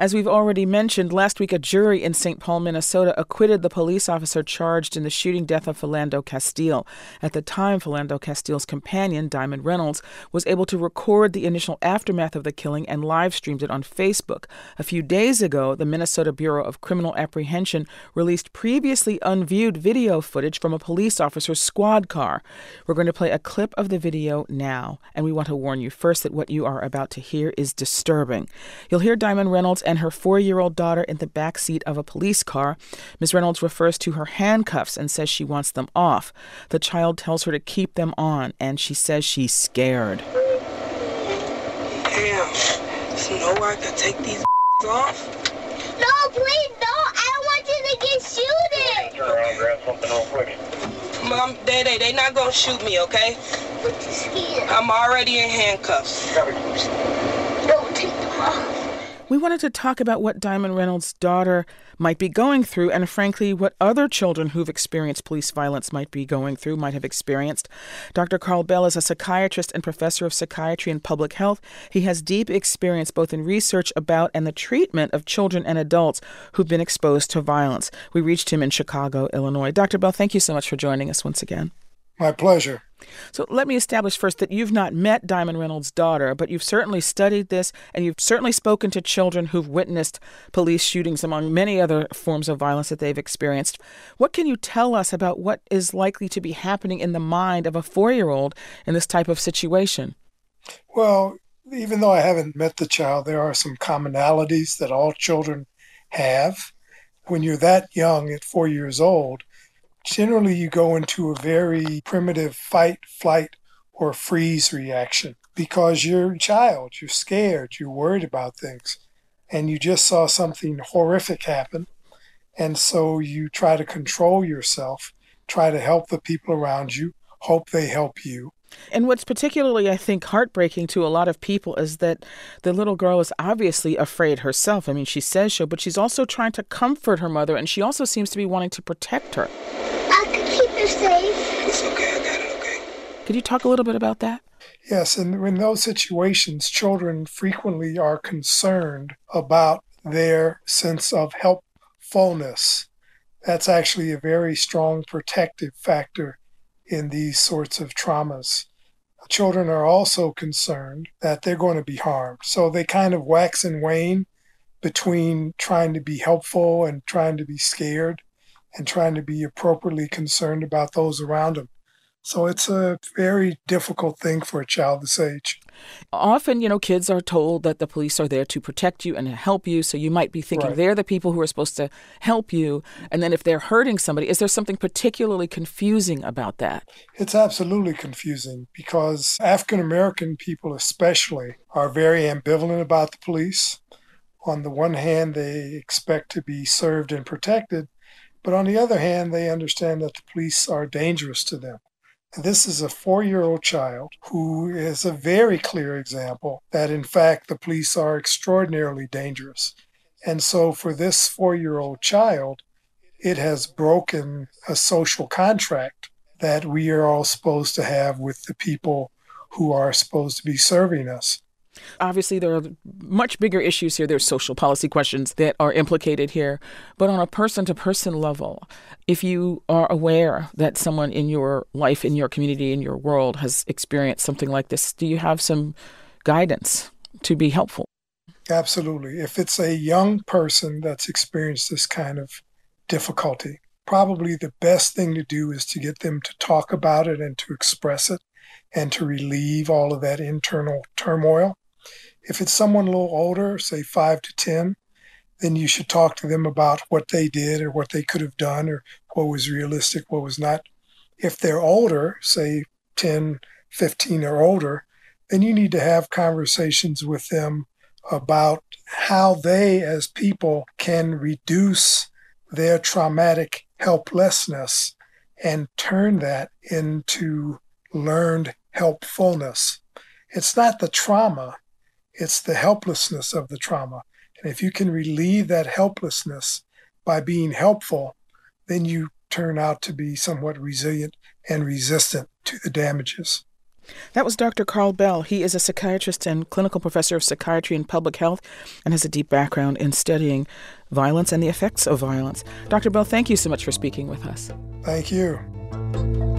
As we've already mentioned, last week a jury in St. Paul, Minnesota acquitted the police officer charged in the shooting death of Philando Castile. At the time, Philando Castile's companion, Diamond Reynolds, was able to record the initial aftermath of the killing and live streamed it on Facebook. A few days ago, the Minnesota Bureau of Criminal Apprehension released previously unviewed video footage from a police officer's squad car. We're going to play a clip of the video now, and we want to warn you first that what you are about to hear is disturbing. You'll hear Diamond Reynolds and her 4-year-old daughter in the back seat of a police car. Ms. Reynolds refers to her handcuffs and says she wants them off. The child tells her to keep them on, and she says she's scared. Damn, so nowhere I can take these off? No, please, no. I don't want you to get shooted. Turn around and grab something real quick. Mom, they not gonna shoot me, okay? But you're scared. I'm already in handcuffs. Don't take them off. We wanted to talk about what Diamond Reynolds' daughter might be going through and, frankly, what other children who've experienced police violence might be going through, might have experienced. Dr. Carl Bell is a psychiatrist and professor of psychiatry and public health. He has deep experience both in research about and the treatment of children and adults who've been exposed to violence. We reached him in Chicago, Illinois. Dr. Bell, thank you so much for joining us once again. My pleasure. So let me establish first that you've not met Diamond Reynolds' daughter, but you've certainly studied this, and you've certainly spoken to children who've witnessed police shootings, among many other forms of violence that they've experienced. What can you tell us about what is likely to be happening in the mind of a 4-year-old in this type of situation? Well, even though I haven't met the child, there are some commonalities that all children have. When you're that young, at 4 years old, generally you go into a very primitive fight, flight, or freeze reaction because you're a child, you're scared, you're worried about things, and you just saw something horrific happen. And so you try to control yourself, try to help the people around you, hope they help you. And what's particularly, I think, heartbreaking to a lot of people is that the little girl is obviously afraid herself. I mean, she says so, but she's also trying to comfort her mother, and she also seems to be wanting to protect her. I could keep her safe. It's okay, I got it, okay? Could you talk a little bit about that? Yes, and in those situations, children frequently are concerned about their sense of helpfulness. That's actually a very strong protective factor in these sorts of traumas. Children are also concerned that they're going to be harmed. So they kind of wax and wane between trying to be helpful and trying to be scared and trying to be appropriately concerned about those around them. So it's a very difficult thing for a child this age. Often, kids are told that the police are there to protect you and to help you. So you might be thinking Right. They're the people who are supposed to help you. And then if they're hurting somebody, is there something particularly confusing about that? It's absolutely confusing because African American people especially are very ambivalent about the police. On the one hand, they expect to be served and protected, but on the other hand, they understand that the police are dangerous to them. And this is a 4-year-old child who is a very clear example that, in fact, the police are extraordinarily dangerous. And so for this 4-year-old child, it has broken a social contract that we are all supposed to have with the people who are supposed to be serving us. Obviously, there are much bigger issues here. There's social policy questions that are implicated here. But on a person-to-person level, if you are aware that someone in your life, in your community, in your world has experienced something like this, do you have some guidance to be helpful? Absolutely. If it's a young person that's experienced this kind of difficulty, probably the best thing to do is to get them to talk about it and to express it and to relieve all of that internal turmoil. If it's someone a little older, say 5 to 10, then you should talk to them about what they did or what they could have done or what was realistic, what was not. If they're older, say 10, 15 or older, then you need to have conversations with them about how they as people can reduce their traumatic helplessness and turn that into learned helpfulness. It's not the trauma, it's the helplessness of the trauma. And if you can relieve that helplessness by being helpful, then you turn out to be somewhat resilient and resistant to the damages. That was Dr. Carl Bell. He is a psychiatrist and clinical professor of psychiatry and public health and has a deep background in studying violence and the effects of violence. Dr. Bell, thank you so much for speaking with us. Thank you.